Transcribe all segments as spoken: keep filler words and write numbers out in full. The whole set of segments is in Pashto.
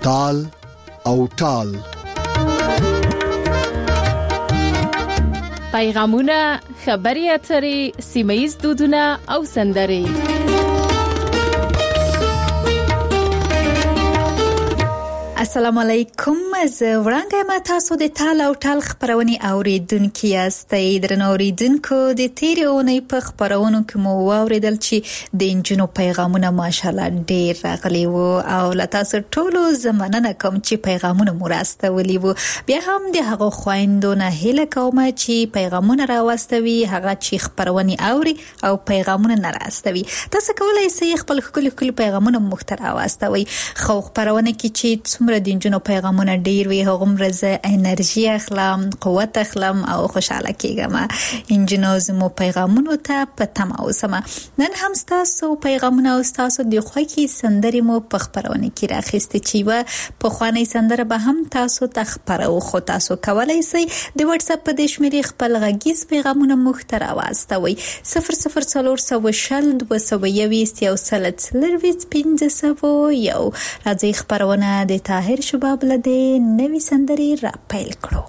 تال او ټال. پیغامونه، خبري اترې، سیمه‌ییز دودونه او سندرې. السلام علیکم. زه وړاندې ما تاسو د تال او ټال خبرونه اوریدونکو یاستئ. درنو اوریدونکو، د تیرې اونۍ په خبرونو کې مو واوریدل چې د انجونو پیغامونه ماشالله ډېر راغلي وو او له تاسو ټولو زمانه کوم چې پیغامونه مو راستولي وو. بیا هم د هغه خويندو نه هیله کوم چې پیغامونه راوستوي، هغه چې خبرونه اوري او پیغامونه نه راستوي. تاسو کولای شئ خپل خپل خپل پیغامونه مخترا واستوي. خو خبرونه کې چې د انجونو پیغامونه ډیر وی، هغه مرزه انرژي اخلم، قوت اخلم او خوشاله کیږم. انجونو زمو پیغامونو ته پتم اوسم. نن هم تاسو پیغامونه او تاسو د خوکی سندرې مو په خبرونه کې راخسته چې و په خواني سندره به هم تاسو تخبرو. خو تاسو کولای شئ د واتس اپ په د شمیرې خپل غږیز پیغامونه مخترا واستوي. صفر صفر څلور سوه شل دوه سوه یویست یو سل څلرویشت پنځه سوه یو. راځي خبرونه د طاهر شباب لده نوی سندری را پیل کرو.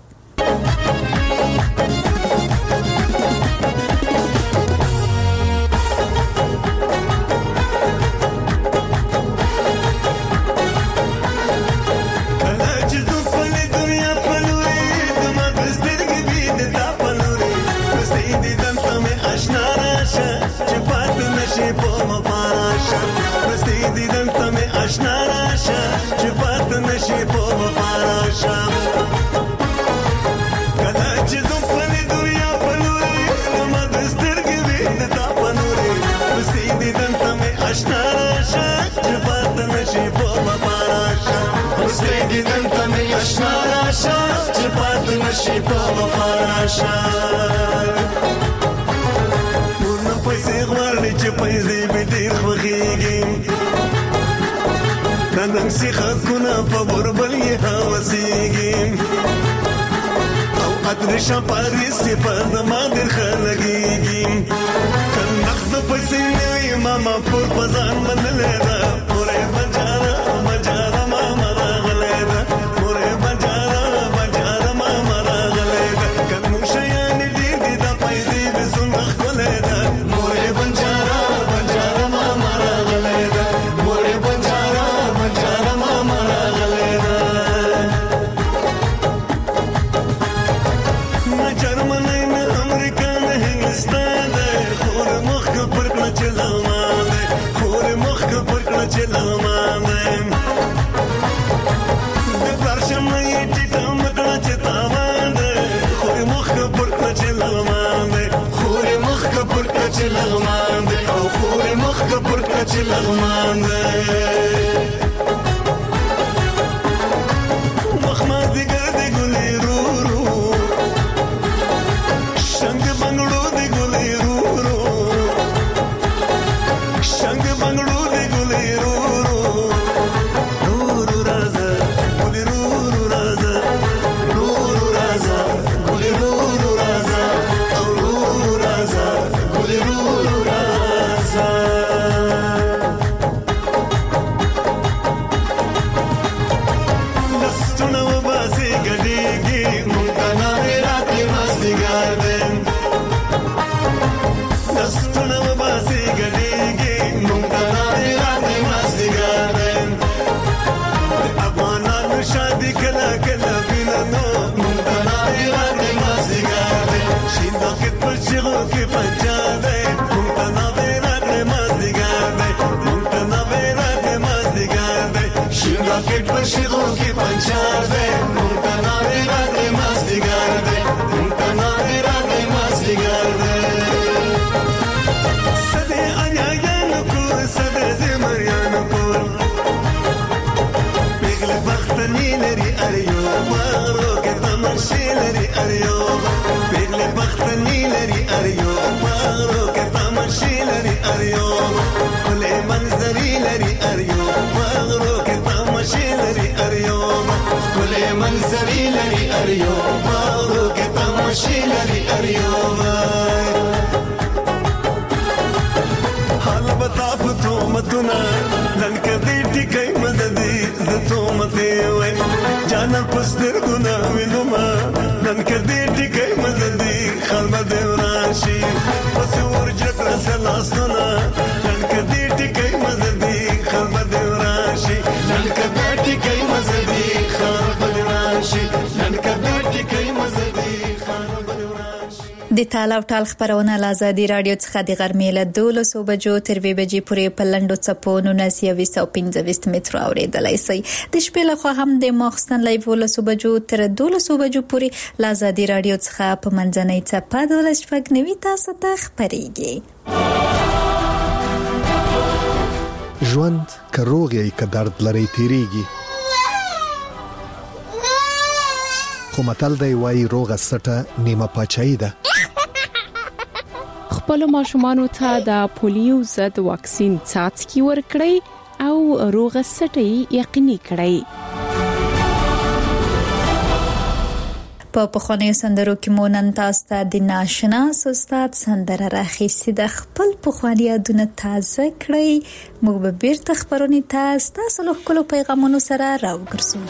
ورنه پیسې غواړي چې پیسې به ډېر خوښېږي، د نن سیخه کونه په بربل یې هوسېږي او عطر شپاري صفات ما ډېر ښه لګېږي. که نقد پیسې نه وي ماما پور په ځان منلې ده، پورې بجاره بجاره ماما راغلې ده، پورې بجاره بجاره ماما راغلې ده. که موږ شیان ډېر دي دا پیسې به څومره ښکلې ده، پورې بجاره بجاره ماما راغلې ده، پورې بجاره بجاره ماما راغلې ده. نه جرمني نه امریکا نه هندوستان ده، خور مخ پر کړه چې لغمان ده، خور مخ پر کړه چې لغمان ده. د پرشم نه یې ټیټه مکړه چې تاوان ده، خور مخ پر کړه چې لغمان ده، خور مخ پر کړه چې لغمان ده او خور مخ پر کړه چې لغمان ده. مخما دیګر دی ګلې رو رو، شنګ بنگړو دی ګلې رو رو، شنګ بنگړو دی ګلې رو رو. رو رو رازه ګلې رو رو رازه، رو رو رازه ګلې رو رو رازه او رو رو رازه ګلې رو رو رازه. لستونه وباسي ګډېږي مونږ ته ناوې راتلې مازدیګر دی، لستونه وباسي ګډېږي مونږ ته ناوې راتلې مازدیګر دی. د افغانانو شادي کله کله وینه نو مونږ ته ناوې راتلې مازدیګر دی. شین راکټ پر چیغو کې پنجا دی، مونږ ته ناوې راتلې مازدیګر دی، مونږ ته ناوې راتلې مازدیګر دی. شین راکټ پر چیغو کې پنجا دی، مونږ ته ناوې راتلې مازدیګر دی، مونږ ته ناوې راتلې مازدیګر دی. سده انیایانو کور، سده زمریانو کور، پیغله بختنی لري اریو مغرو کې تماشې لري اریو، پیغله بختنی لري اریو مغرو کې تماشې لري اریو، کله منظرې لري اریو مغرو کې تماشې لري اریو، کله منظرې لري اریو مغرو کې تماشې لري اریو. حال بتا په تومتونه لن کدي ټیکي مددي ز تومته ټول پستر ګنا وینما نن کدي ټیکي مزدي خلم دې راشي پس ورجت رسلاسنا نن کدي ټیکي مزدي خلم دې راشي نن کدي ټیکي مزدي خلم دې راشي نن کدي ټیکي مزدي خلم دې راشي د تاله او ټال خبرونه له ازادي رادیو څخه د غرمې له دولسو بجو تر دوه بجې پورې په لنډو څپو نولس یویشت او پنځه ویشت مترو اورېدلی شئ. د شپې لخوا هم د ماخستن له یولسو بجو تر دولسو بجو پورې له ازادي رادیو څخه په منځنۍ څپه دولس شپږ نوي تاسو ته خپرېږي. ژوند که روغ یې که درد لري تیریږي، خو متل دی وایي روغه سټه نیمه پاچاهي ده. خپل ماشومانو ته د پولیو ضد واکسین څاڅکي ورکړئ او روغه سټي یقیني کړئ. په پخوانیو سندرو کې مو نن تاسو ته د ناشناس استاد سندره راخیستې ده. خپل پخواني یادونه تازه کړئ. موږ به بیرته خبرونه تاسو ته له خپلو پیغامونو سره راوګرځو.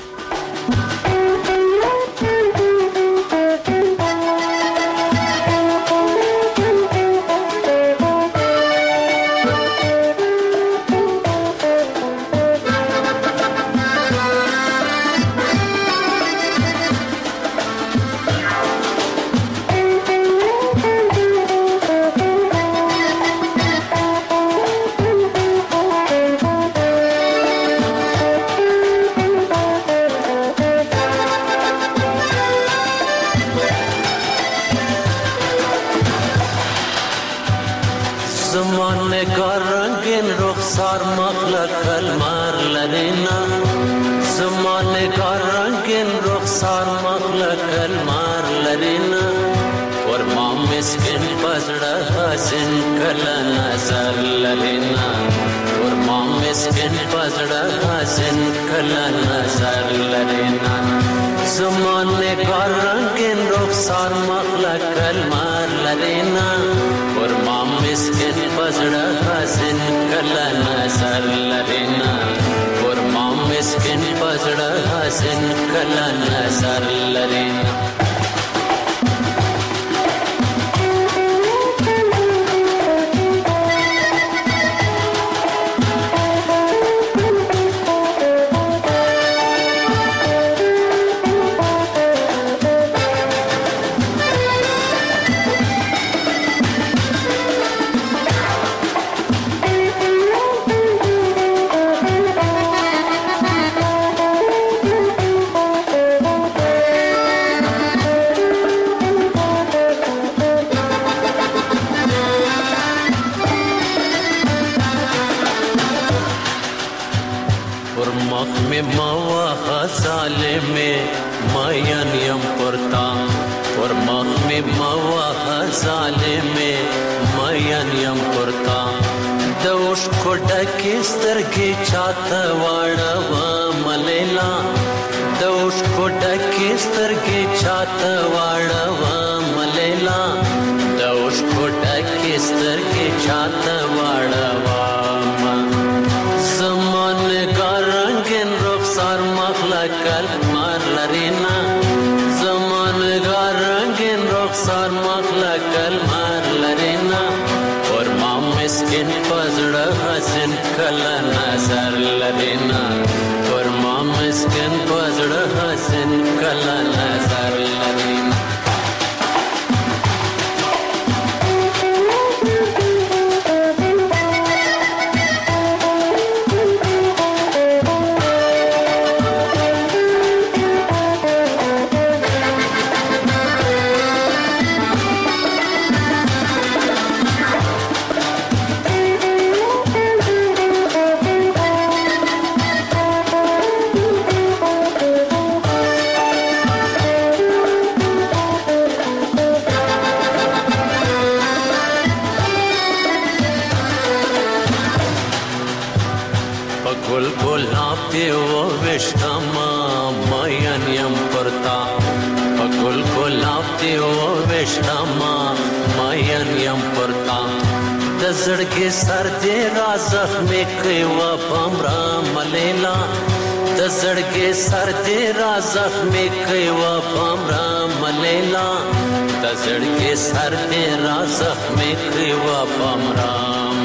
زړګي سر دې را زخمې کوي و پمرا ملیلا د زړګي سر دې را زخمي کوي و بامرا ملیلا د زړګي سر دې را زخمي کوي و بامرا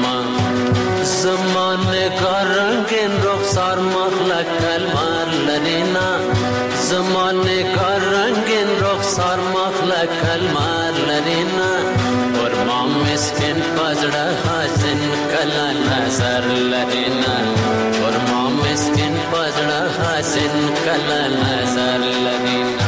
زمانه کا رنگین رخسار مخلق کلمار لرینا زمانه کا رنگین رخسار مخلق کلمار لرینا اور ما مسکن پزړه حسن کلا نظر لرینا اور ما مسکن پزړه حسن کلا نظر لرینا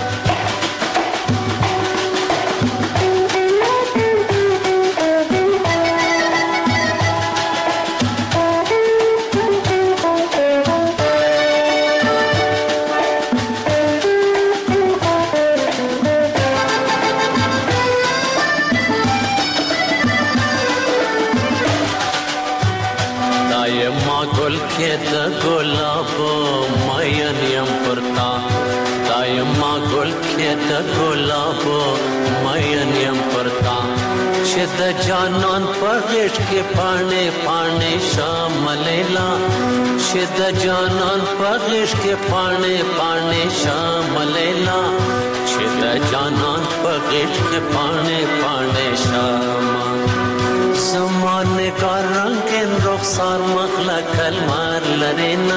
د ګلاب ماین یم پرتا دایما ګل کې د ګلاب ماین یم پرتا چې د جانان په غېږ کې پاڼې پاڼې شاملیلا چې د جانان په غېږ کې پاڼې پاڼې شاملیلا چې د جانان په غېږ کې پاڼې پاڼې شاملیلا زمانه کا رنگین رخسار مخلق کلمار لرینا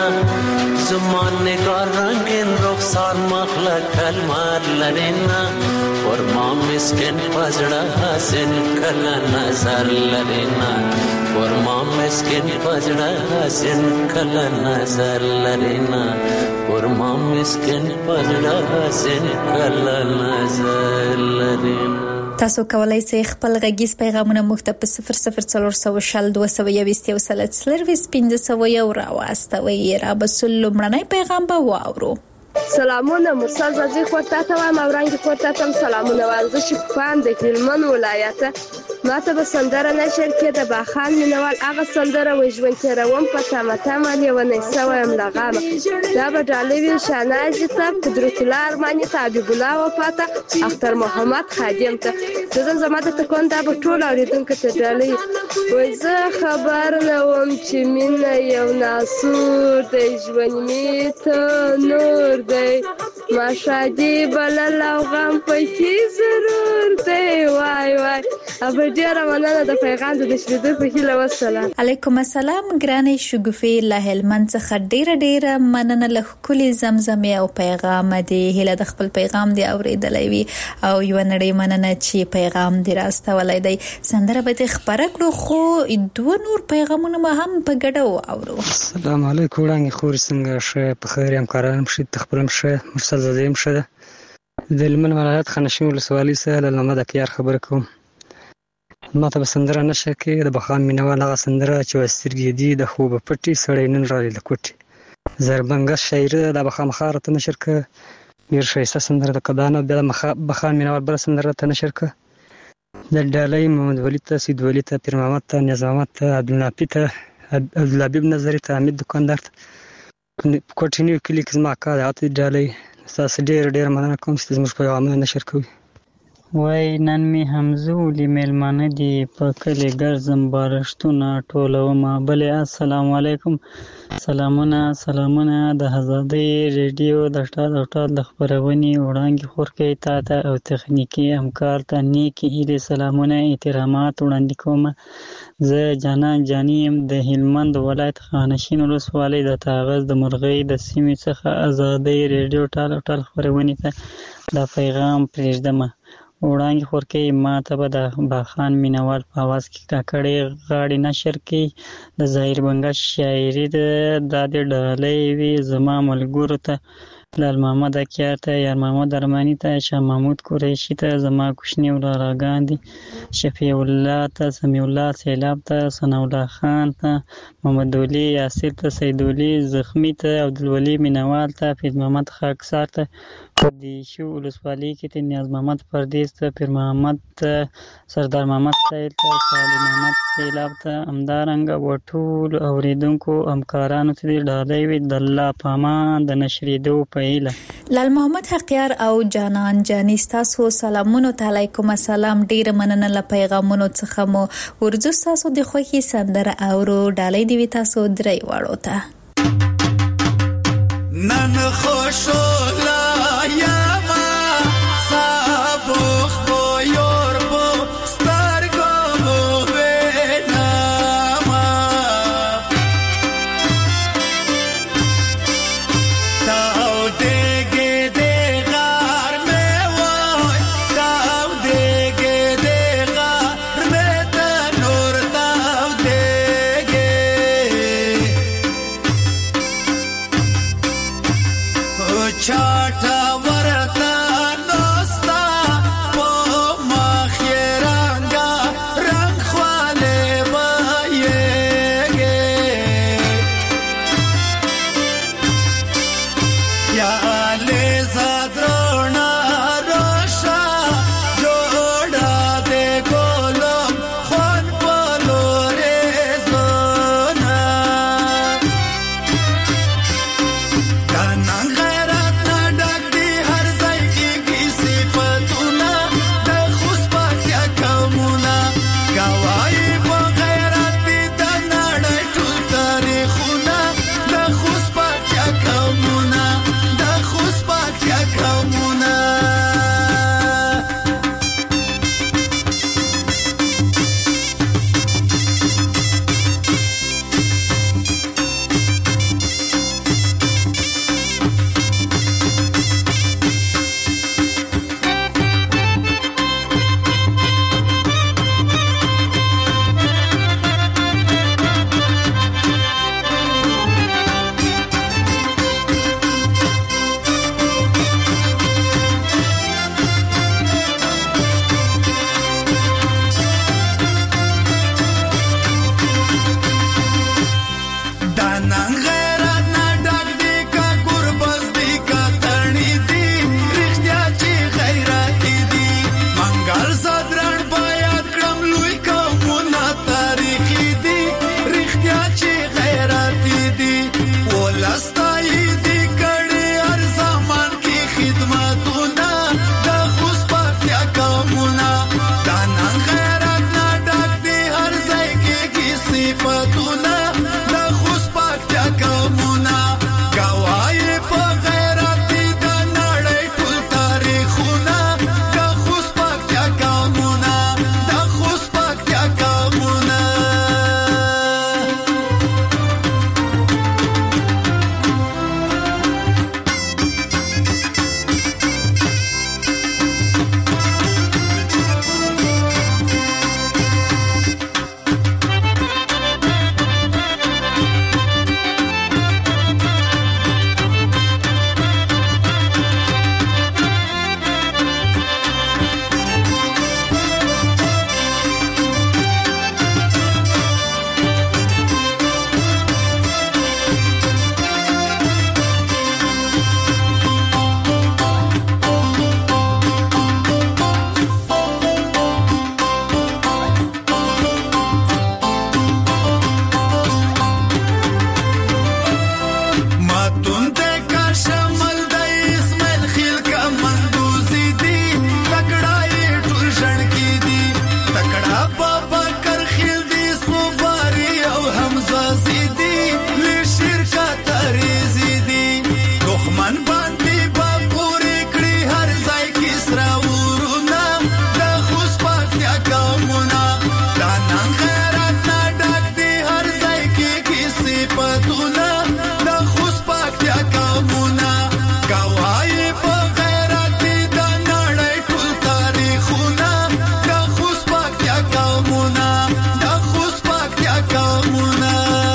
زمانه کا رنگین رخسار مخلق کلمار لرینا اور ما مسکن پزړه حسن کلا نظر لرینا اور ما مسکن پزړه حسن کلا نظر لرینا اور ما مسکن پزړه حسن کلا نظر لرینا تاسو کولای شئ خپل غږیز پیغامونه موږ ته په صفر صفر څلور سوه شل دوه سوه یوویشت یو سل څلرویشت پنځه سوه یو راواستوئ. رابسل لومړنی پیغام به واورو. سلامونه مرسل زازی خورتا ته وایم او رنګ خورتا ته سلامونه وایم. زه شکوفان د هلمند ولایته ما ته به سندره نشر کې د باخان مینوال هغه سندره و ژوند تېروم په تمه تمه لیونی سوی یم له غمه دا به ډالۍ وي شانازي ته قدرت الله ارماني ته حبیب الله وفا ته اختر محمد خادم ته زه ځم زما د تکون دا به ټول اورېدونکو ته ډالۍ وایي زه خبر نه وم چې مینه یو ناسور دی ژوند مې ته نور دی ما شادي بلل او غم پکې ضرور دی وای وای ابه ډیره مننه د پیغام د شریدو په هیله وسلام. علیکم السلام ګرانې شګوفې له هلمند څخه ډیره ډیره مننه له ښکلي زمزمې او پیغام دی. هیله د خپل پیغام دی اوریدلی وي او یو نړۍ مننه چې پیغام دی راستولی دی. سندره به دې خپره کړو خو دوه نور پیغامونه به هم په ګډه واورو. السلام علیکم وړانګې خورې څنګه ښه په خیر یم کاران ښه تخبرم ښه مرسل زاده یم ښه ده د هلمند ولایت خانشین ولسوالۍ څخه له محمد اکیار خبره کوم. ما ته به سندره نشه کې د بخان مینوال هغه سندره چې سترګې دي د خوبه پټي سړی نن راغلی د کوټي زربنګه شاعر د بخامخا راته نشر که ډېر ښایسته سندره د قدانه بیا د بخان مینوال بله سندره راته نشر که د ډالۍ محمد ولي ته سید ولي ته پیر محمد ته نیاز محمد ته عبدالنافي ته عبدالحبیب نظري ته حمید دکاندار ته کوټې نوي کلي کې زما اکا دی هغه ته ډالۍ ستاسو ډېره ډېره مننه کوم چې زموږ پیغامونه نشر کوي. وای نن می همزولي میلمانه دي په کلی ګرځم بارشتونه ټولومه بلې السلام علیکم سلامونه سلامونه د آزادۍ ریډیو د ټال او ټال د خپرونې وړاندې خورکې تا ته او تخنیکي همکار ته نیکې هیلې سلامونه احترامات وړاندې کوم. زه جانان جاني یم د هلمند ولایت خانشین ولسوالۍ د تاغز د مرغۍ د سیمې څخه آزادۍ ریډیو ټال او ټال خپرونې ته دا پیغام پرېږدمه. وړاندې خورکې ما ته به د باخان مینوال په اواز کې کاکړې غاړې نشر کې د ظاهر بنګش شاعري ده دا د ډالۍ وي زما ملګرو ته لال محمد اکیار ته یار محمد ارماني ته شاه محمود قریشي ته زما کوچني ولاراګان دي شفیع الله ته سمیع الله سیلاب ته ثناء الله خان ته محمد ولي یاسر ته سید ولي زخمی ته عبدالولي مینوال ته فیض محمد خاکسار ته دیشو ولسوالۍ کې ته نیاز محمد پردیس ته پیر محمد ته سردار محمد سیل ته صالح محمد سیلاب ته همدارنګه و ټول اوریدونکو همکارانو ته دې ډالۍ وي د الله په امان د نشرېدو په هیله. لال محمد حقیار او جانان جاني ستاسو سلامونو ته علیکم السلام ډیره مننه له پیغامونو څخه مو ورځو ستاسو د خوښي سندره اورو ډالۍ دی وي تاسو درې واړو ته نن خوشو لايما صابوخ بو يوربو سترگو بيناما تاو دیگه دی غار میوای تاو دیگه دی غار میتا نور تاو دیگه چاٹا ورتا نوستا پو مخیرانگا رنگ خواله بایگه خیالی زدرونا روشا جوڑا دے گولم خون پلو ریزونا دانان غیرت نڈک دی هر ځای کېږي صفتونه د خوشبختیا قومونه ګواهي په غیرت دي د نړۍ ټول تاریخونه د خوشبختیا قومونه د خوشبختیا قومونه دانان غیرت نډک دی کا ګربز دی کا تڼي دی رښتیا چې غیرتي دی منګل صدران باید کړم لوی قومونه تاریخي دی رښتیا چې غیرتي دی ولستای دی کړي هر زمان کې خدمتونه د خوشبختیا قومونه دانان غیرت نډک دی هر ځای کې صفتونه د خوشبختیا قومونه ګواهي په غیرت دي د نړۍ ټول تاریخونه د خوشبختیا قومونه د خوشبختیا قومونه ماتون ته کا شمل د اسماعیل خیل کا مندوزی دی تکړه یې ټول ژړ کی دی تکړه بابا کر خیل دی صوباري او حمزه زیدی لشیر کا تریزی دی دښمن باندې با پوری کړی هر ځای کې سرا ورونه د خوشبختیا قومونه دانان غیرت نډک دی هر ځای کې صفتونه د خوشبختیا قومونه ګواهي په غیرت دي د نړۍ ټول تاریخونه د خوشبختیا قومونه د خوشبختیا قومونه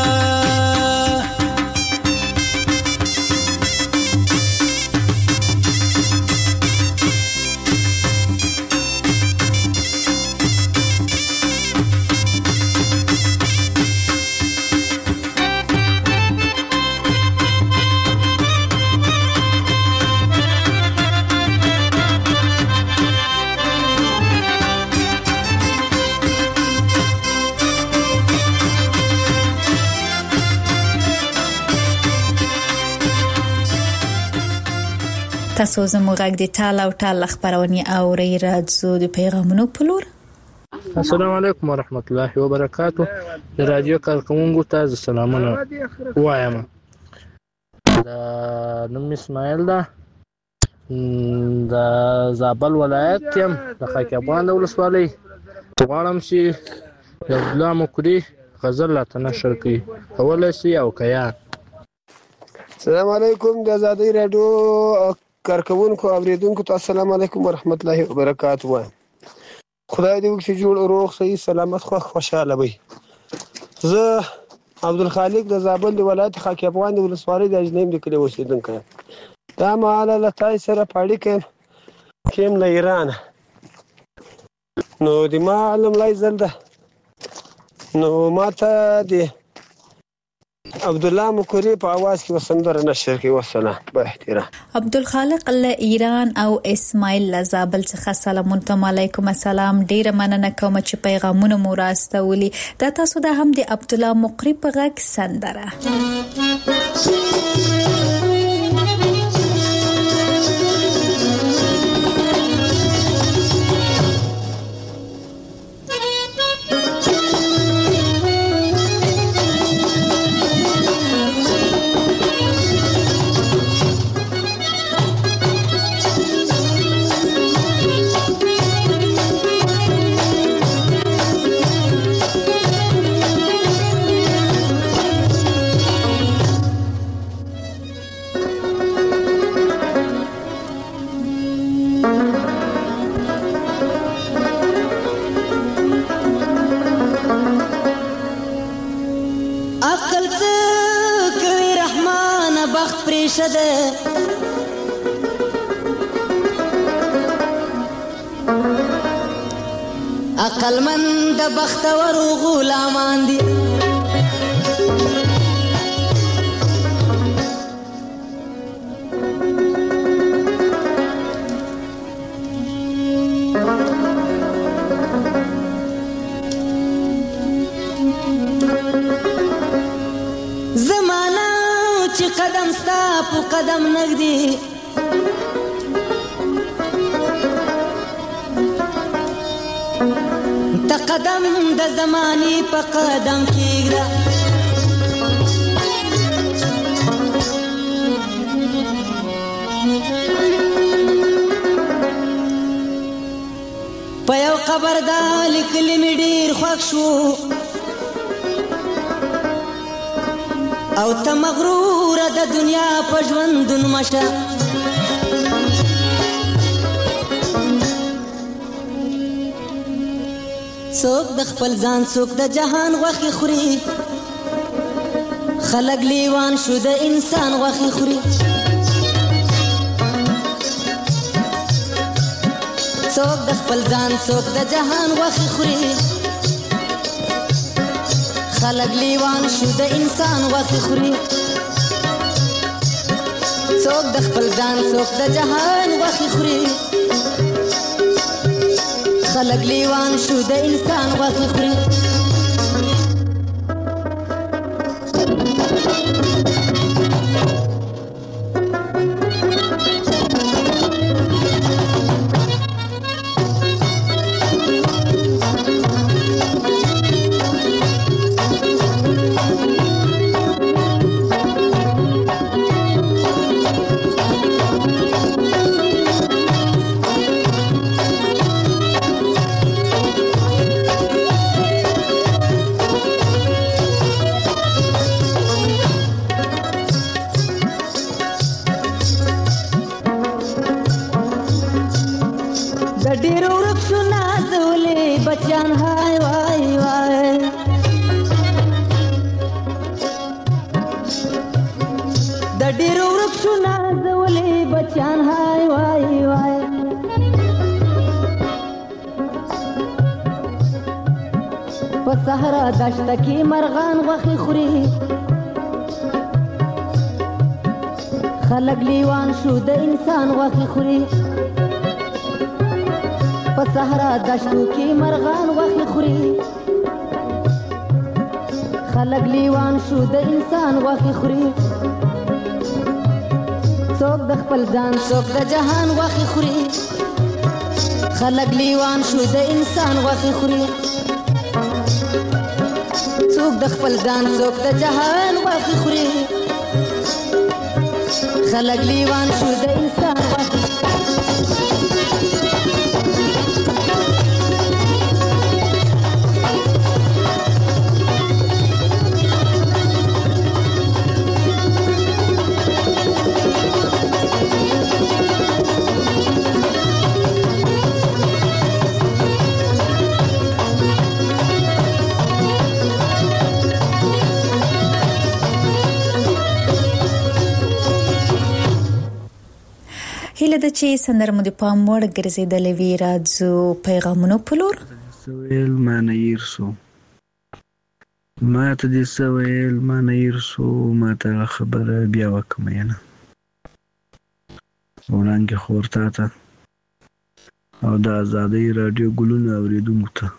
تاسو زموږ غږ د ټال او ټال خبرونه اوري راځو د پیغامونو په لور. السلام علیکم ورحمت الله وبرکاتہ. د رادیو کارکونکو ته سلامونه وایم. نوم اسماعیل ده، د زابل ولایت یم، د خاک افغان د ولسوالۍ. غواړم چې د عبدالله مقري غزل راته نشر کړي، کولی شي او که یا. السلام علیکم. د ازادۍ راډیو کارکوونکو اورېدونکو ته السلام علیکم ورحمت الله وبرکاتو وایم. خدای دې وکړي چې جوړ روغ صحیح سلامت خوښ خوشحاله وي. زه عبدالخالق د زابل د ولایت خاک افغان د ولسوالۍ د اجنیم د کلي اوسېدونکی یم. دا مهاله له تاسې سره په اړیکه یم چې یم له ایرانه. نو د ما لومړی ځل ده، نو ما ته د عبدالله مقري په اواز کې وسندره نشر کړي. والسلام با احترام. عبدالخالق له ایران او اسماعیل له زابل څخه سلامونه. علیکم السلام. ډیره مننه کوم چې پیغامونه مو راستولي. دا تاسو د هم د عبدالله مقري په غږ سندره. عقل من د بختور غلامان دي، زمانہ چې قدم ستا په قدم نږدې، ته قدم د زمانې په قدم کېږده. په یو قبر دا لیکلي مې ډېر خوښ شو، او ته مغروره د دنیا په ژوندون مشه. څوک د خپل ځان څوک د جهان غوښې خوري، خلک لیوان شو د انسان غوښې خوري. څوک د خپل ځان څوک د جهان غوښې خوري، خلک لیوان شو د انسان غوښې خوري. څوک د خپل ځان څوک د جهان غوښې خوري، خلق لیوان شو د انسان غوښې خوري. صحرا دشت کې مرغان غوښې خوري، خلک لیوان شو د انسان غوښې خوري. په صحرا دشتو کې مرغان غوښې خوري، خلک لیوان شو د انسان غوښې خوري. څوک د خپل ځان څوک د جهان غوښې خوري، خلک لیوان شو د انسان غوښې خوري. څوک د خپل ځان څوک د جهان غوښې خوري، خلق لیوان شو د انسان غوښې هیله ده چې سندره مو د پام وړ ګرځېدلې وي. راځو پیغامونو په لور. ویل ما نه هیر سو ما ته دې څه ویل ما نه هیر سو ما ته خبره بیا وکړه مینه وړانګې خور تا ته او د ازادۍ راډیو ګلونه اورېدونکو ته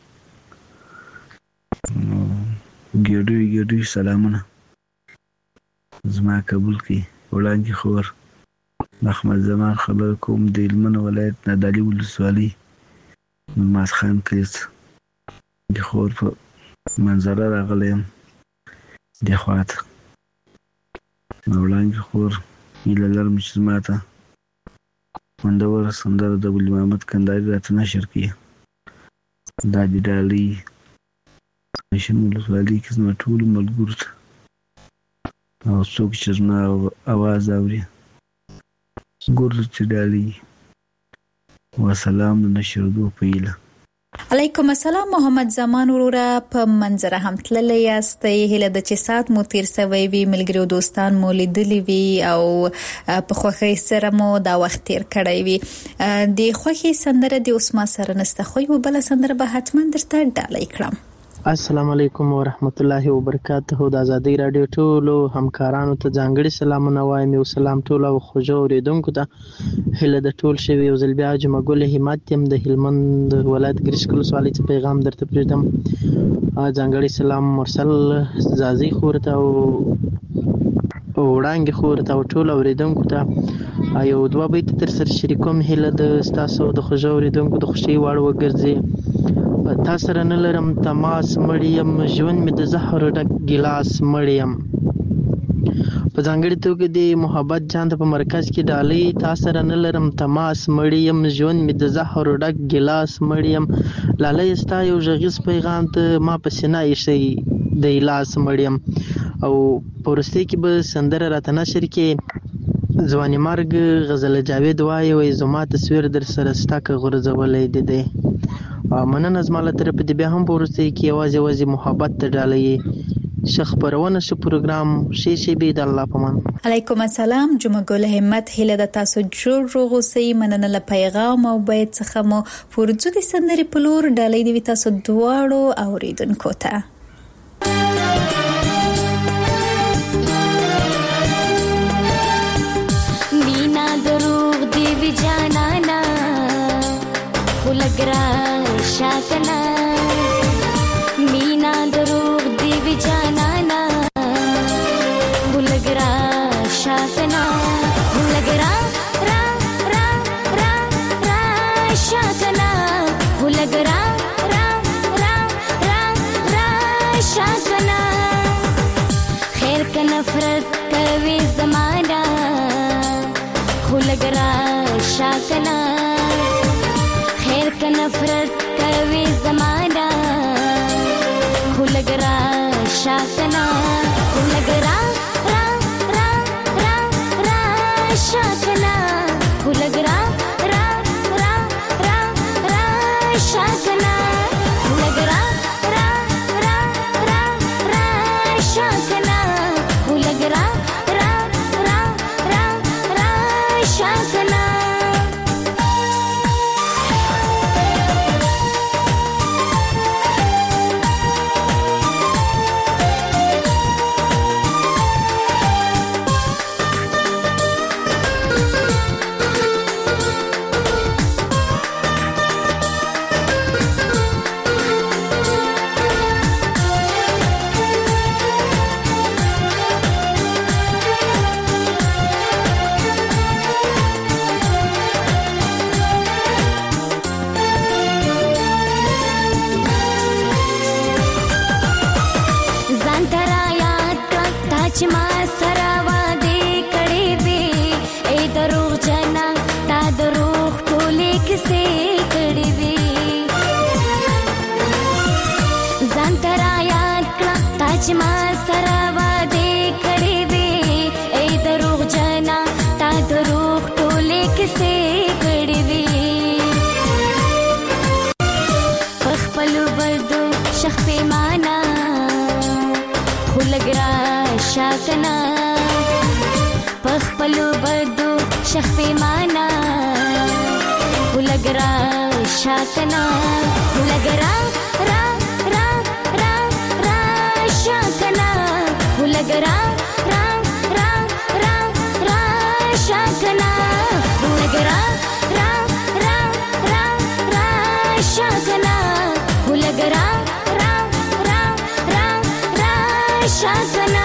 ګېډوي ګېډوي سلامونه زما قبول کړي. وړانګې خور احمد زمان خبر کوم د هلمند ولایت نادعلي ولسوالۍ نماز خان کلیس د خور په منظره راغلی یم دې خواته. وړانګې خور هیله لرم چې زما ته خوندوره سندره د ګل محمد کندهاري راته نشر کړي. دا د ډالۍ شین ولسوالۍ کې زما ټولو ملګرو ته او څوک چې زما اواز اوري ګورو چې ډالۍ وسلام د نشردو په هیله. علیکم السلام محمد زمان وروره په منظره هم تللی یاستئ. هیله ده چې ساعت مو تیر سوی وي ملګري او دوستان مو لیدلی وي او په خوښۍ سره مو دا وخت تیر کړی وي. د خوښۍ سندره د اوس ما سره نسته خو یو بله سندره به حتما درته ډالۍ کړم. السلام علیکم ورحمت الله وبرکاته. د ازادۍ راډیو ټولو همکارانو ته ځانګړي سلامونه وایم. یو سلام ټولو خوږو اورېدونکو ته. هیله د ټول شوي یو ځل بیا جمعه ګل همت یم د هلمند ولایت ګرشک ولسوالۍ څخه پیغام درته پرېږدم. ځانګړي سلام مرسل زازۍ خور ته او وړانګې خور ته او ټولو اورېدونکو ته یو دوه بیته در سره شریکوم. هیله د ستاسو د خوږو اورېدونکو د خوښۍ وړ وګرځي. تا سره نه لرم تماس مړی یم ژوند مې د زهر ډک ګیلاس مړی یم. په ځانګړې توګه د محبت جان ته په مرکز کې ډالۍ. تا سره نه لرم تماس مړی یم ژوند مې د زهر ډک ګیلاس مړی یم. لالی ستا یو غږیز پیغام ته ما په سینه ایښی د لاس مړی یم. او په وروستۍ کې به سندره راته نشر کې ځواني مرګ غزل جاوید وایي وایي زما تصویر در سره ستا که غورځولی دی دی. مننه زما له طرفه د بیا هم په وروستۍ کې یوازې یوازې محبت ته ډالۍ ښه خپرونه شو پروګرام ښې شېبې د الله په امان. علیکم السلام جمعه ګل همت. هیله ده تاسو جوړ روغ اوسئ. مننه له پیغام او بیت څخه مو ورځو د سندرې په لور ډالۍ د تاسو دواړو اوریدونکو ته. مینا دروغ دی وی جانانا خو لګرا شاکنا مینا دروغ دی وی جانانا خو لګرا شاکنا خو لګرا را را را را شاکنا خو لګرا را را را را شاکنا خیر کا نفرت کوي زمانہ خو لګرا شاکنا خیر کا نفرت کوي زمانہ خو لګرا شاکنا خو لګرا را را را را شاکنا خو لګرا را را را را شاکنا خو لګرا را را را را شاکنا خو لګرا را را را را شاکنا. چې ما سره وعده کړې وې شاکنا پخپلو بدو شخ پیمانا ولګرا شاکنا ولګرا را را را را شاکنا ولګرا را را را را شاکنا ولګرا را را را را شاکنا ولګرا را را را را شاکنا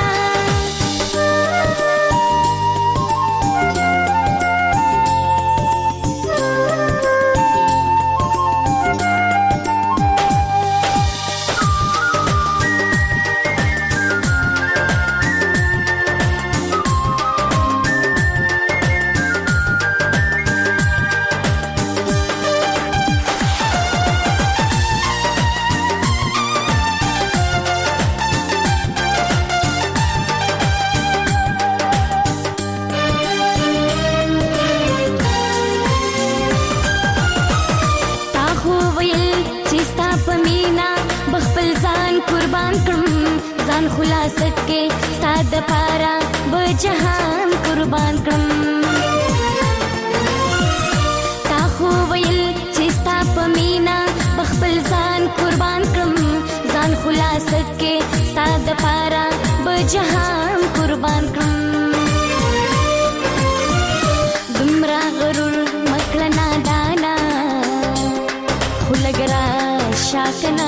خلاصت کې ستاد پارا بجهان قربان کړم تا خو ویل چې ستا په مینا بخپل ځان قربان کړم ځان خلاصت کې ستاد پارا بجهان قربان کړم دمرا غرور مکړه نادانا خلګرا شاکنا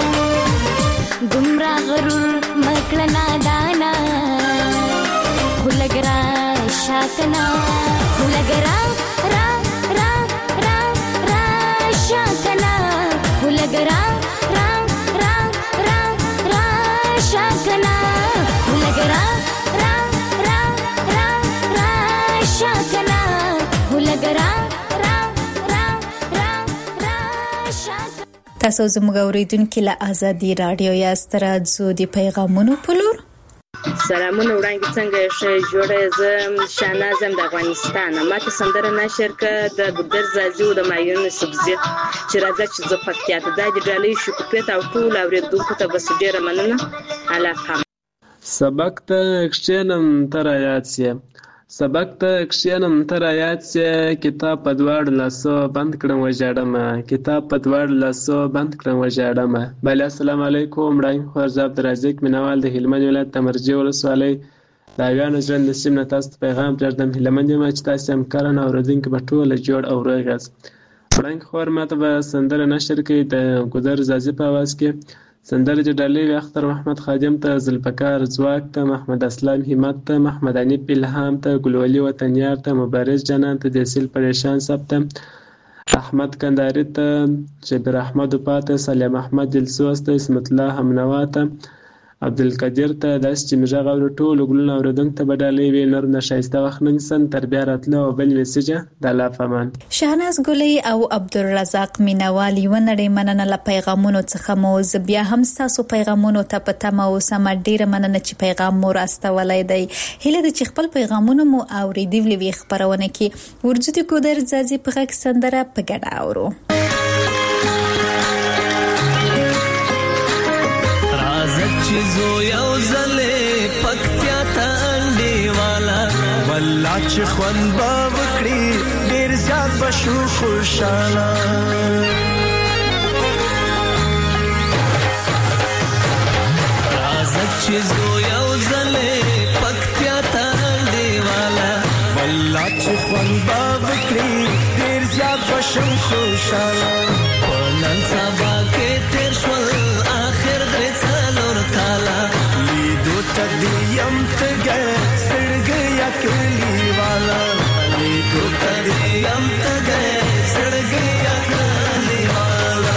دمرا غرور مکړه نادانا خلګرا شاکنا خلګرا را را را را شاکنا خلګرا را را را را شاکنا خلګرا را را را را شاکنا خلګرا را را را را شاکنا. تاسو زموږ اوریدونکو له ازادي رادیو یا ستراتزو دی پیغامونو پلور سلامونه وړاندې څنګه ښه جوړه زم شانازم د افغانستان ماته سندره نشر ک د ګدر زازي او د مایون سبزی چې راځي چې زه پکتیا ته د ډالۍ شکوپیت او ټول اوریدونکو ته بس ډیره مننه علاقه سبق ته کښینم تر آیات سي سبق ته کښینم تر آیات سي کتاب په دوړ لاسو بند کړم وژاړم کتاب په دوړ لاسو بند کړم وژاړم بل السلام علیکم وړاندې خورزاب درازیک مینوال د هلمند ولایت تمرجه ولسوالۍ دا یان ژوند سیم نه تاسو پیغام درځم هلمند ما چې تاسو هم کارن اوردونکو په ټوله جوړ او روغاس وړاندې خور ماته به سندره نشر کړي د ګذر زازي په आवाज کې سندره د ډالۍ اختر محمد خادم ته ذوالفقار ځواک ته محمد اسلام همت ته محمد انیب الهام ته ګلولي وطنیار ته مبارز جنان ته دیسل پریشان سب ته احمد کنداری ته شبیر احمد پاته سلیم احمد دلسوز ته اسمت الله همنوا ته عبدالقدیر ته داس چې مجا غوړ ټول ګلونه اوردونکو ته بدالې وی نور نشایسته وخت نن سن تربیه راتله او بل میسجه د الله فمان شهناز ګلې او عبدالرزاق مینوال یو نړۍ مننه له پیغامونو څخه مو بیا هم تاسو پیغامونو ته پته مو سم ډیره مننه چې پیغام مو راستولای دی هله د چې خپل پیغامونو مو اوریدلې وی خبرونه کې ورجدي ګودر ځازي په غږ سندره په ګډه اورو زو یو زله پکتیا ته انډي والا والله چې خوان با وکړي ډیر زیات بشو خوشاله راځه چې زو یو زله پکتیا ته انډي والا والله چې خوان با وکړي ډیر زیات بشو خوشاله پنن سبا کې تیر شول اخر دې کالا لیدو تدیم تگه سڑگه یا کلی والا لیدو تدیم تگه سڑگه یا کلی والا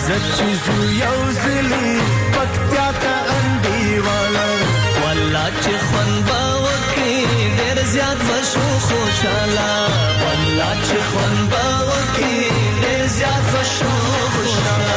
راځه چې زو یو ځلې پکتیا ته انډیواله والله چې خوند به وکړي ډېر زیات به شو خوشحاله والله چې خوند به وکړي ډېر زیات به شو خوشحاله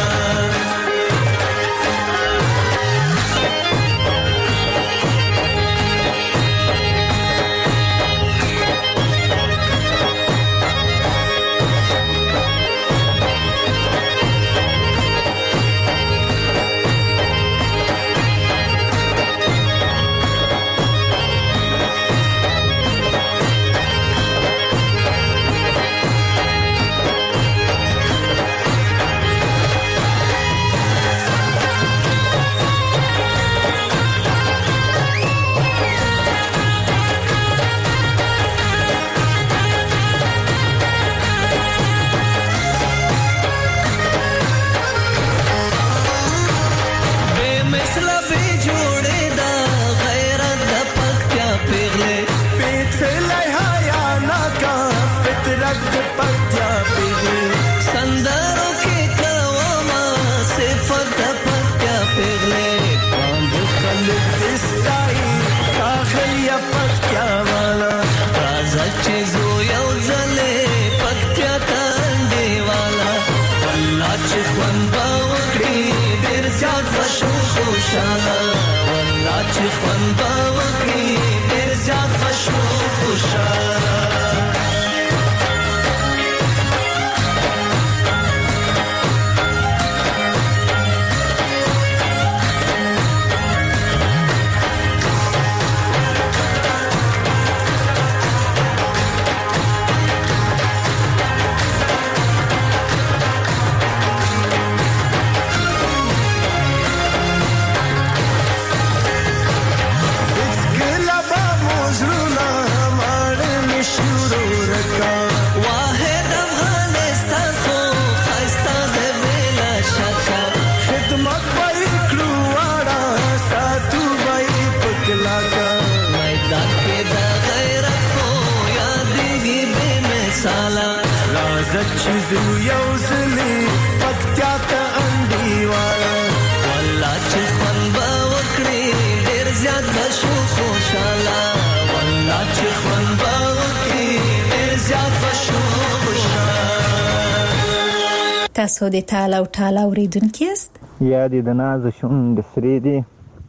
تاسو د ټال او ټال اوریدونکي یاست؟ یادې د ناز شونډې سرې دي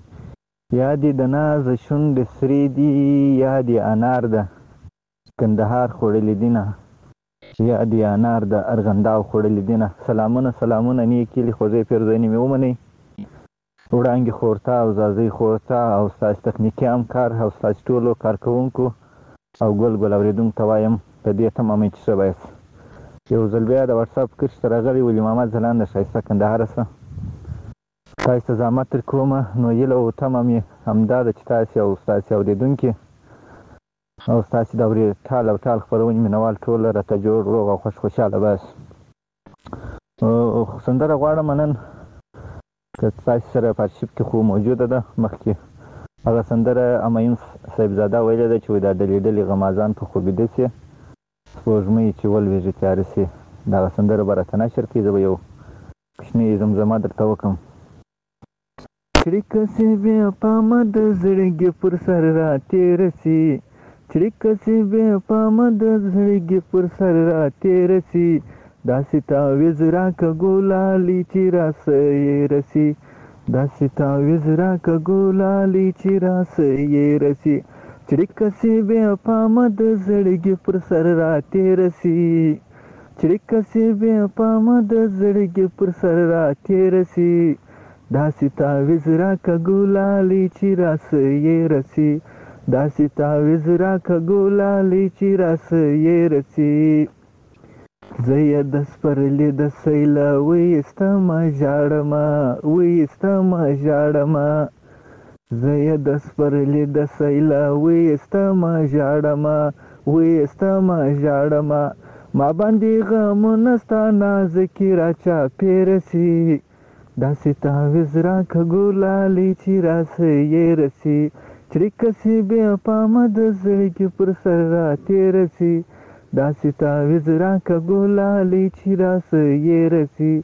یادې د ناز شونډې سرې دي یادې انار ده کندهار خوړلې دینه یادې انار د ارغنداو خوړلې دینه. سلامونه سلامونه نیکې لې خوږې پیرزوینې مې ومنئ. وړانګې خورتا او زازۍ خورتا او ستاسو تخنیکي همکار او ستاسو ټولو کارکوونکو او ګل ګل اوریدونکو ته وایم په دې تمامې چې ښه به یاست. یو ځل بیا د واتساپ کرښې ته راغلی ولي محمد ځلانده ښایسته کندهاره څه تاسو ته زحمت در کومه نو هیله او تمه مې همدا ده چې تاسې او ستاسې اورېدونکي او ستاسې د اورې ټال او ټال خپرونې مینوال ټول راته جوړ روغ او خوش خوشحاله به یاست. سندره غواړم نن که تاسې سره په ارشیف کې خو موجوده ده. مخکې هغه سندره امین صاحبزاده ویلې ده چې دا ډلې ډلې غمازان په خو بیده سي سپوږمۍ چې ولویږي تیاره سي. دغه سندره به راته نشر کړي. زه به یو کوچنۍ زمزمه درته وکړم. چړیکه سي بې پامه د زړګي پر سر راتېره سي چړیکه سي بې پامه د زړګي پر سر راتېره سي داسې تعویض راکه ګلالي چې راسه یې رسي داسې تعویض راکه ګلالي چې راسه یې رسي چړیکه سي بې پامه د زړګي پر سر راتېره سي چړیکه سي بې پامه د زړګي پر سر راتېره سي داسې تعویض راکه ګلالي چې راسه یې رسي داسې تعویض راکه ګلالي چې راسه یې رسي زه یې د سپرلي د سیله ویستمه ژاړمه ویستمه ژاړمه زه یې د سپرلي د سیله ویستمه ژاړمه ویستمه ژاړمه ما باندې غمونه ستا نازکې راچاپېره سي داسې تعویض راکه ګلالي چې راسه یې رسي چړیکه سي بې پامه د زړګي پر سر راتېره سي داسې تعویض راکه ګلالي چې راسه یې رسي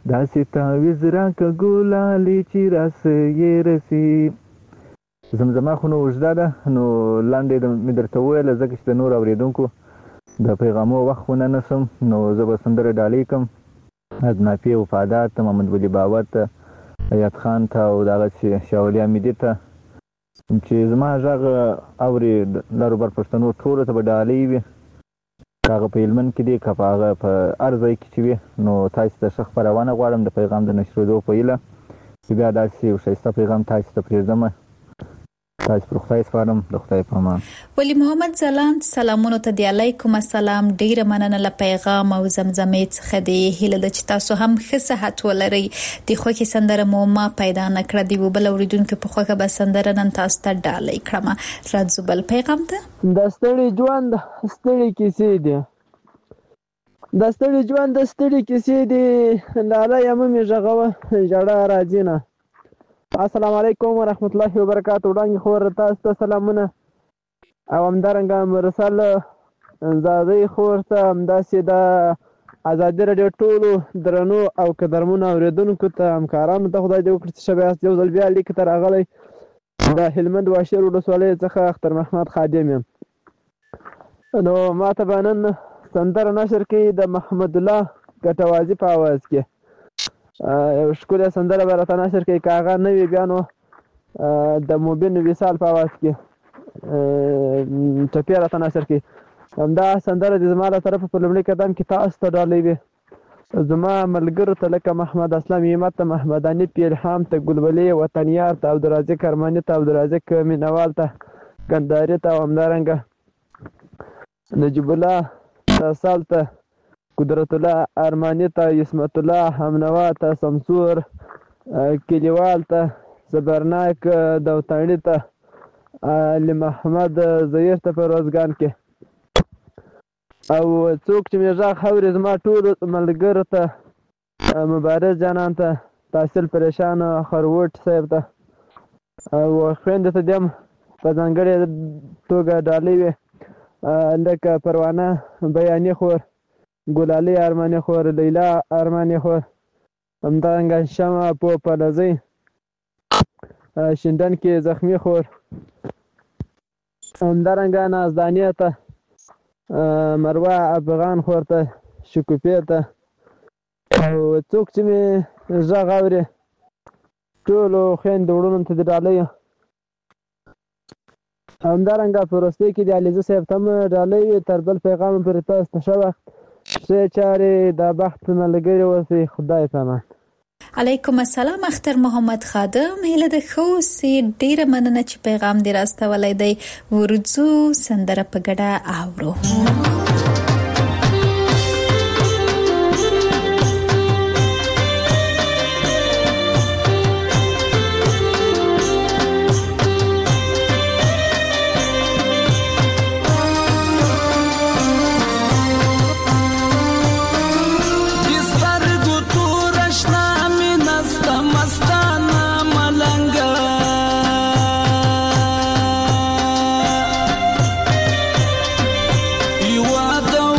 داسې تعویز راکه ګلالې چې راسه یې رسي. زمزمه خو نو اوږده ده نو لاندې مې درته وویله ځکه چې د نور اورېدونکو د پیغامو وخت خو نه نسم نو زه به سندره ډالۍ کړم. ازنافي وفادار ته، محمد ولی باور ته، حیات خان ته او دغسې شاولي حمیدي ته چې زما غږ اوري لاروبر پښتنو ټولو ته به ډالۍ وي، که هغه په هلمند کې دي که په هغه په هر ځای کې چې وي. نو تاسو ته ښه خپرونه غواړم د پیغام د نشرېدو په هیله چې بیا داسې یو ښایسته پیغام تاسو ته پرېږدم. تاسو پر خدای سپارم، د خدای په امان. ولی محمد ځلاند سلامونو ته دی. علیکم السلام. ډیره مننه له پیغام او زمزمې څخه دی. هیله ده چې تاسو هم ښه صحت ولرئ. د خوښې سندره مو ما پیدا نه کړه، د یو بل اورېدونکي په خوښه به سندره نن تاسو ته ډالۍ کړم. راځو بل پیغام ته. د ستړي ژوند ستړي کیسې دي، د ستړي ژوند د ستړي کیسې دي، لاله یم مې غږوه ژړا راځي نه. السلام علیکم ورحمت الله وبرکاتہ. وړاندې خور تاسو ته سلامونه او همدارنګه مرسل زادی خور ته همداسې د ازادي راډیو ټولو درنو او قدرمنو اورېدونکو ته همکارانو ته خدای دې وکړي چې ښه یاست. یو ځل بیا لیک ته راغلی د هلمند واشیر ولسوالۍ څخه اختر محمد خادم یم. نو ما ته به نن سندره نشر کړي د محمد الله ګټوازي په اواز کې یو ښکلې سندره به راته نشر کړي، که هغه نه وي بیا نو د مبین وصال په اواز کې ټپې راته نشر کړي. همدا سندره د زما له طرفه په لومړي قدم کې تاسو ته ډالۍ وي. زما ملګرو ته لکه محمد اسلام همت ته، محمد انیف الهام ته، ګلبلې وطنیار ته، عبدالرازق ارماني ته، عبدالرازق مینوال ته، ګنداري ته او همدارنګه نجیب الله سال ته، قدرت الله ارماني ته، عصمت الله همنوا ته، سمسور کلیوال ته، زبرناک دوتاڼي ته، علي محمد ظهیر ته په روزګان کې او څوک چې مې غږ اوري زما ټولو ملګرو ته، مبارز جانان ته، تحصیل پریشان خروټ صاحب ته او خویندو ته دې هم په ځانګړې توګه ډالۍ وي لکه پروانه بیاني خور، ګلالۍ ارماني خور، لیلا ارماني خور، همدارنګه شمع په پلزۍ شندن کې زخمی خور، همدارنګه نازدانیه ته، مروه افغان خور ته، شکوفې ته او څوک چې مې غږ اوري ټولو خویندو وروڼو ته د ډالۍ. همدارنګه په وروستۍ کې د علیزه صاحب ته هم ډالۍ. تر بل پیغام پورې تاسو ته ښه وخت، ښې چارې د بخت ملګري اوسئ. خدای په امان. علیکم السلام اختر محمد خادم. هیله ده ښه اوسئ. ډیره مننه چې پیغام دې راستولی دی. ورځو سندره په ګډه اورو. You are the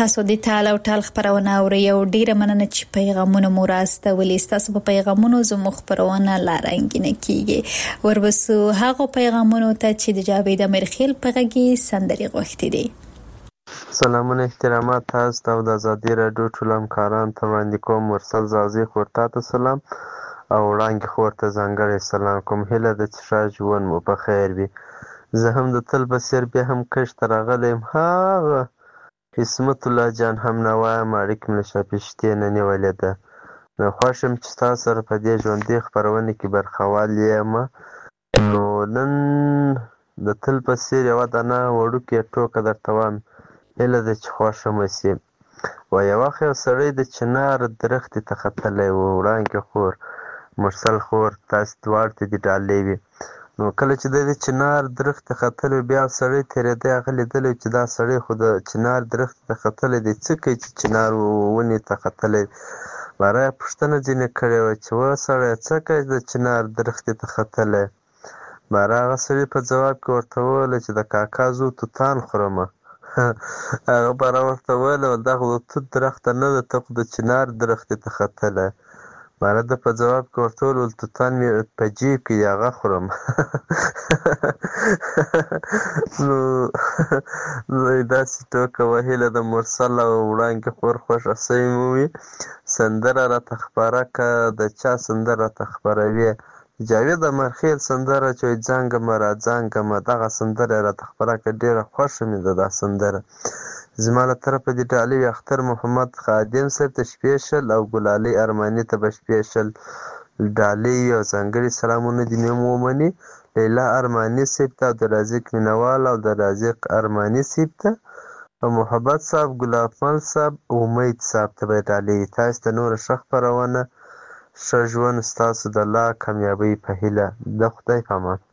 تاسو د تال او ټال خبرونه اورئ او ډیره مننه چې پیغامونه مو راستولي. تاسو په پیغامونو زموږ خبرونه لارنګینه کیږي. وربسو هغه پیغامونو ته چې د جاوید امرخیل په غږی سندري غوښتي دي. سلامونه احترامات تاسو ته د آزادي رادیو ټول همکاران ته وړاندې کوم. مرسل زازي خورتا ته سلام او وړاندې خورته ځانګړی سلام کوم. هیله ده چې ښه ژوند مو په خیر وي. زه هم د تل په څېر بیا هم کښت ته راغلی یم. هغه عصمت الله جان هم نه وایم، اړیکې مې له شاپېشتې نه نیولې ده. نو خوښ یم چې ستا سره په دې ژوندۍ خپرونې کې برخوال یم. نو نن د تل په څېر یوه دانه وړوکې ټوکه درته وایم، هیله ده چې خوښه مه سي. وایه وخت یو سړی د چنار درختې ته ختلی و. وړانګې خور، مرسل خور، تاسې دواړو ته دې ډالۍ وي. نو کله چې د چنار درخت ته ختلی و، بیا سړی تېرېده، هغه لیدلی چې دا سړی خو د چنار درخت ته ختلی دی، څه کوي چې چنار ونې ته ختلی. باره یې پوښتنه ځینې کړې وه چې وا سړی څه کوي د چنار درخت ته ختلی. باره هغه سړي په ځواب کې ورته وویله چې د کاکا زو توتان خورمه. هغه باره ورته وویله دا خو د توت درخته نه ده، ته خو د چنار درخت ته ختلی. باره ده په ځواب کې ورته وویل توتان مې په جیب کې دی، هغه خورم. نو داسې ټوکه وه. هیله د مرسل او وړانګې خور خوښه سوې مو وي. سندره راته خپاره که، د چا سندره راته خپروي؟ جاوید امرخیل سندره چې وایي ځانګمه را ځانګمه، دغه سندره یې راته خپره کړه. ډېره خوښه مې ده دا سندره. زما له طرفه دې ډالۍ وي اختر محمد خادم صاحب ته سپیشل او ګلالۍ ارماني ته به سپیشل ډالۍ وي او ځانګړي سلامونه دې مې ومني. لیلا ارماني صاحب ته، عبدالرزاق مینوال او عبدالرزاق ارماني صاحب ته، او محبت صاحب، ګلافمل صاحب، امید صاحب ته به ډالۍ وي. تاسو ته نوره ښه خپرونه، ښه ژوند ستاسو د لا کامیابۍ په هیله. د خدای په امان.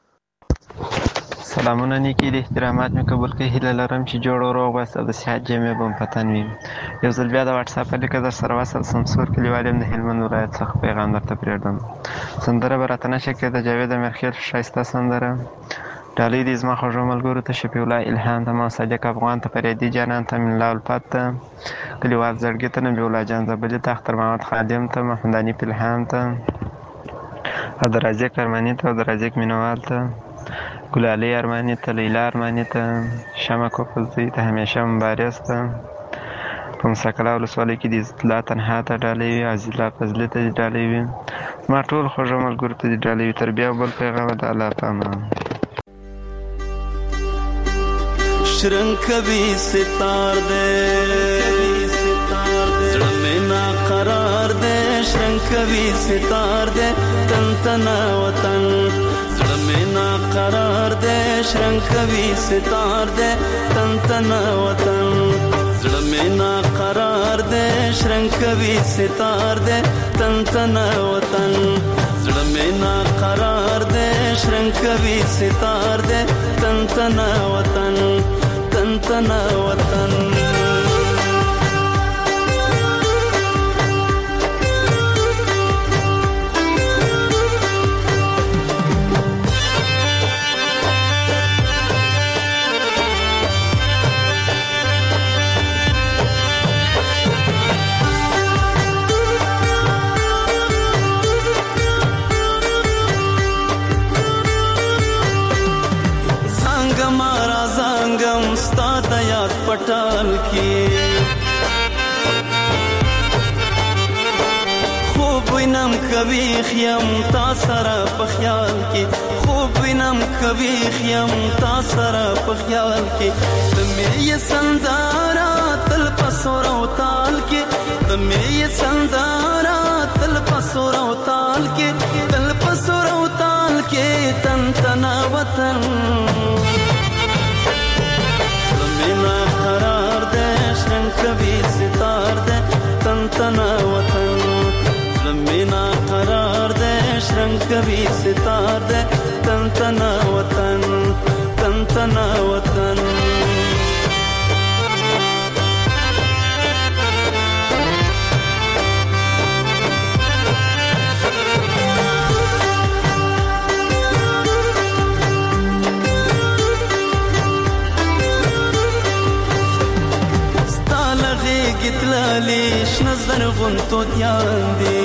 سلامونه نیکي دي، احترامات مې قبول کړئ. هیله لرم چې جوړ او روغ بس او د صحت جامې به مو په تن وي. یو ځل بیا د واټساپ اړیکه در سره وصل سم. سور کلیوال یم، د هلمند ولایت څخه پیغام درته پرېږدم. سندره به راته نشه کړې د جاوید امرخیل ښایسته سندره. ډالۍ دې زما خوږو ملګرو ته، شفیع الله الهام ته، ما صادق افغان ته، فریدي جانان ته، منلا الفت ته، کلیوال زړګي ته، نبي الله جان زبدي ته، اختر محمد خادم ته، محمداني پلهام ته، عبدالرزاق ارماني ته، عبدالرزاق مینوال ته، ګلالۍ ارماني ته، لیلا ارماني ته، شمع کوپلزۍ ته، همیشه مبارز ته، په مساکله ولسوالۍ کې د لا تنها ته ډالۍ وي، عزیزالله فضلي ته دې ډالۍ وي. زما ټول خوږو ملګرو ته دې ډالۍ وي. تر بیا بل پیغامه د الله په امان. شرنگ کبھی ستار دے زړه مې نا قرار دے، شرنگ کبھی ستار دے تن تنا وطن. زړه مې نا قرار دے، شرنگ کبھی ستار دے تن تنا وطن. زړه مې نا قرار دے، شرنگ کبھی ستار دے تن تنا وطن. زړه مې نا قرار دے، شرنگ کبھی ستار دے تن تنا وطن، تن تنا وطن. پټال کې خوب وینم کوي خیم تا سره په خیال کې، خوب وینم کوي خیم تا سره په خیال کې. د مې سندارا تل پسور او تال کې، د مې سندارا تل پسور او تال کې، تل پسور او تال کې تن تنا وطن. قرار دے شرنگ کبھی ستار دے تن تنا وطن. زمینا قرار دے شرنگ کبھی ستار دے تن تنا وطن، تن تنا وطن. زرغون توتیان دی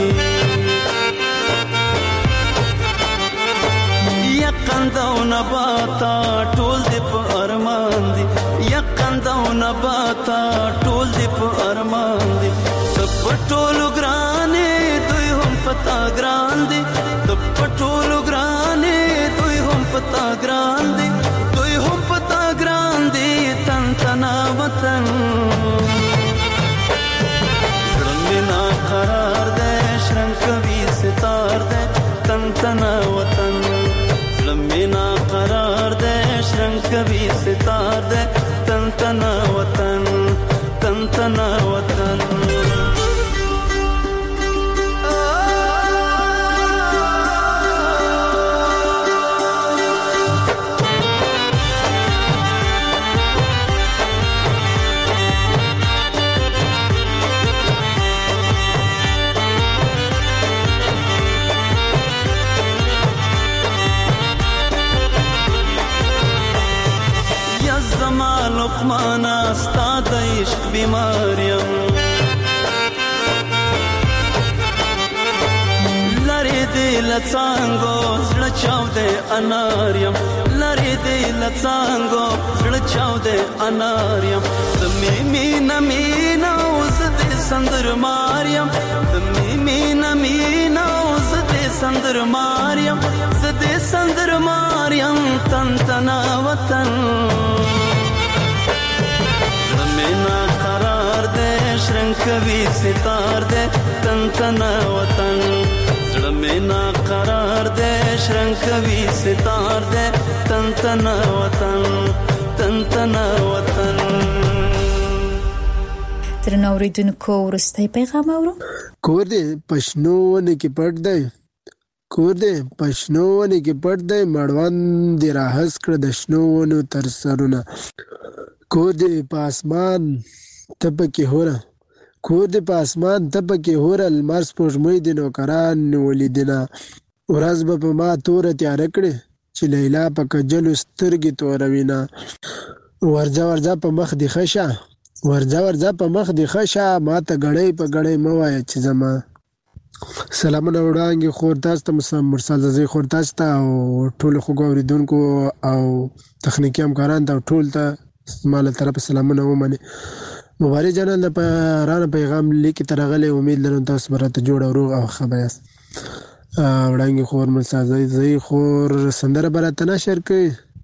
یقند او نباتا ټول دی په ارمان دی یقند او نباتا ټول دی په ارمان دی په ټولو ګرانې دوی هم پتا ګران دي په ټولو ګرانې دوی هم پتا ګران دي دوی هم پتا ګران دي تن تنا وطن زړه مې نا قرار دی شرنګ کوي ستار دی تن تنا وطن زړه مې نا قرار دی شرنګ کوي ستار دی تن تنا وطن تن تنا وطن لقمانا ستا د عشق بیماریم لری دی لڅانګو زړه چاودې اناریم لری دی لڅانګو زړه چاودې اناریم د می مینا مینا اوس دې سندر ماریم د می مینا مینا اوس دې سندر ماریم زدې سندر ماریم تن تنا وطن مینا قرار دے شرنگ کوي ستار دے تن تنا وطن زړه مینا قرار دے شرنگ کوي ستار دے تن تنا وطن تن تنا وطن درنو اوریدونکو وروستی پیغام اورو کور دې پښنو ونه کې پټ دی کور دې پښنو ونه کې پټ دی مړوند دې راهس کړ د شنو ونو تر سرونه کور دې په اسمان تپه کې هوره کور دې په اسمان تپه کې هوره لمر سپوږمۍ دې نوکران نیولي دینه ورځ به په ما توره تیاره کړې چې لیلا په کجلو سترګې توروینه ورځه ورځه په مخ دې ښه شه ورځه ورځه په مخ دې ښه شه ما ته ګړۍ په ګړۍ مه وایه چې زما سلامونه وړاندې خور تاسو ته مرسل زوی خور تاسو ته او ټولو خوږو اورېدونکو او تخنیکي همکارانو ته ټول ته ما له طرفه سلامونه ومني مبارک جانان د رانه پیغام لیکي ته راغلی امید لرم تاسو به راته جوړ او روغ او ښه به یاست وړاندې خور مرسل زوی خور سندره به راته نشر کوي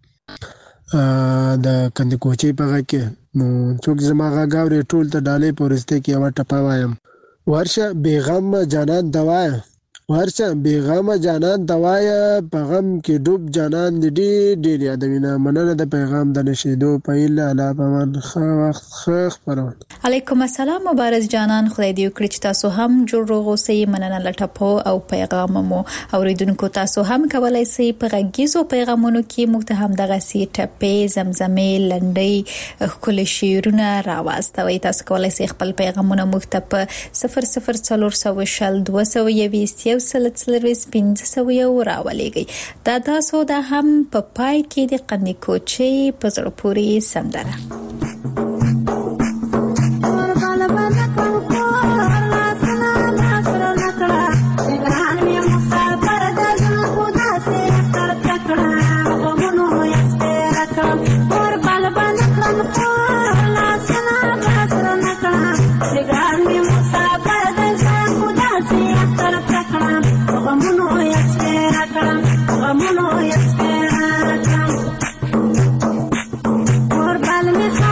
د کندې کوچۍ په غږ کې نو څوک زما غږ اوري ټول ته ډالۍ په وروستۍ کې یوه ټپه وایم ورشه بېغمه جانان ته وایه ورشه بېغمه جانان ته وایه په غم کې ډوب جانان دې ډېر ډېر یادوینه مننه د پیغام د نشیدو په هیله الله پامان ښه وخت ښه خپرونه علیکم السلام مبارز جانان خدای دې وکړي چې تاسو هم جوړ روغ اوسئ مننه له ټپو او پیغام مو اوریدونکو تاسو هم کولی شئ په غږیزو پیغامونو کې موږ ته هم دغسې ټپې زمزمې لنډۍ ښکلي شعرونه راواستوئ تاسو کولی شئ خپل پیغامونه موږ ته په صفر صفر څلور سوه شل دوه سوه یویشت یو سل څلرویشت پنځه سوه یو راولېږئ دا تاسو دا هم په پای کې د قندې کوچۍ په زړه پورې سندره غمونو یې سپېره کړم اور بل مې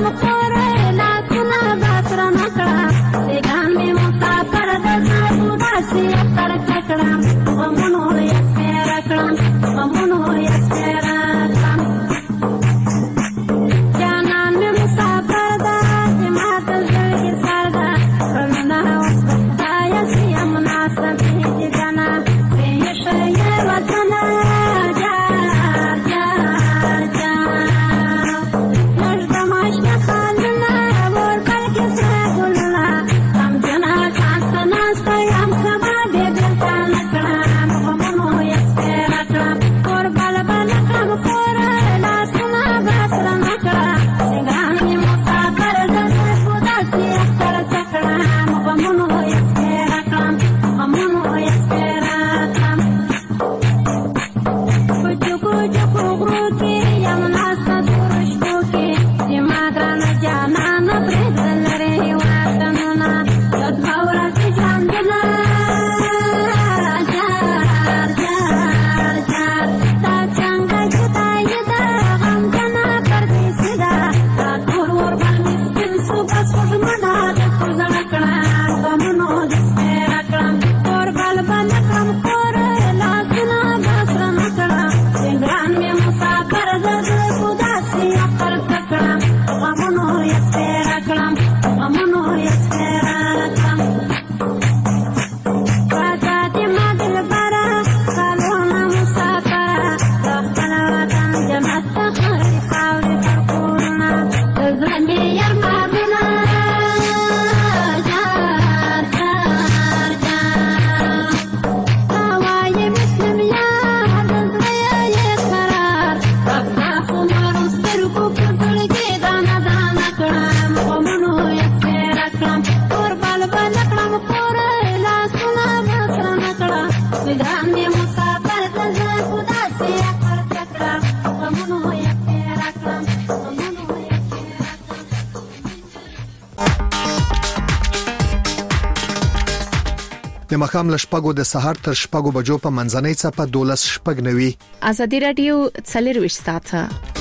د مخام لشپګو د سحر تر شپګو بجو په منځنۍ صفه دولس شپګ نوي ازادي رادیو څلور وشت ساعته